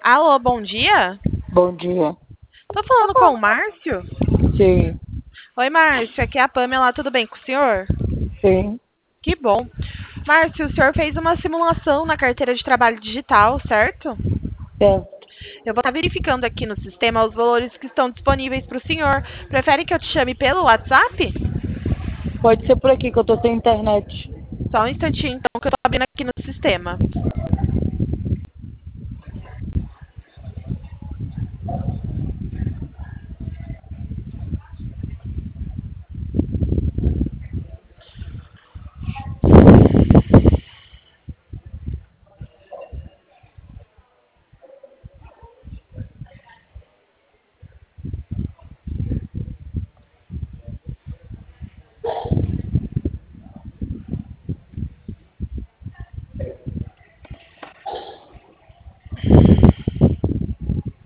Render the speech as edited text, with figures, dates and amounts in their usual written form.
Alô, bom dia? Bom dia. Tô falando com o Márcio? Sim, Oi, Márcio, aqui é a Pamela, tudo bem com o senhor? sim, Que bom. Márcio, o senhor fez uma simulação na carteira de trabalho digital, certo? certo. Eu vou estar verificando aqui no sistema os valores que estão disponíveis para o senhor. Prefere que eu te chame pelo WhatsApp? Pode ser por aqui que eu tô sem internet. Só um instantinho, então, que eu tô abrindo aqui no sistema.